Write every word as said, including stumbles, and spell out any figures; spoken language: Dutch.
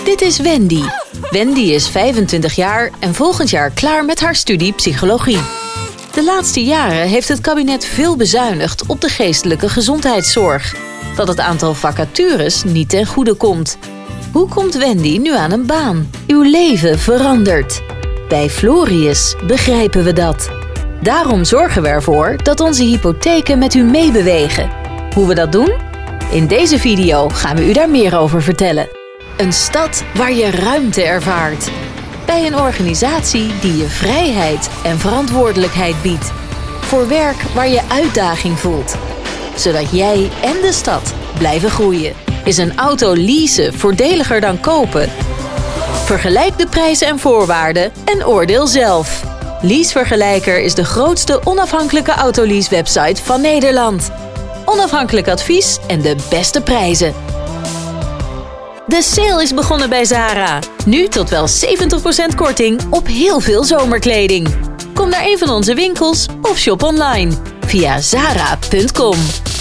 Dit is Wendy. Wendy is vijfentwintig jaar en volgend jaar klaar met haar studie psychologie. De laatste jaren heeft het kabinet veel bezuinigd op de geestelijke gezondheidszorg. Dat het aantal vacatures niet ten goede komt. Hoe komt Wendy nu aan een baan? Uw leven verandert. Bij Florius begrijpen we dat. Daarom zorgen we ervoor dat onze hypotheken met u meebewegen. Hoe we dat doen? In deze video gaan we u daar meer over vertellen. Een stad waar je ruimte ervaart. Bij een organisatie die je vrijheid en verantwoordelijkheid biedt. Voor werk waar je uitdaging voelt. Zodat jij en de stad blijven groeien. Is een auto leasen voordeliger dan kopen? Vergelijk de prijzen en voorwaarden en oordeel zelf. Leasevergelijker is de grootste onafhankelijke autolease-website van Nederland. Onafhankelijk advies en de beste prijzen. De sale is begonnen bij Zara. Nu tot wel zeventig procent korting op heel veel zomerkleding. Kom naar een van onze winkels of shop online via zara punt com.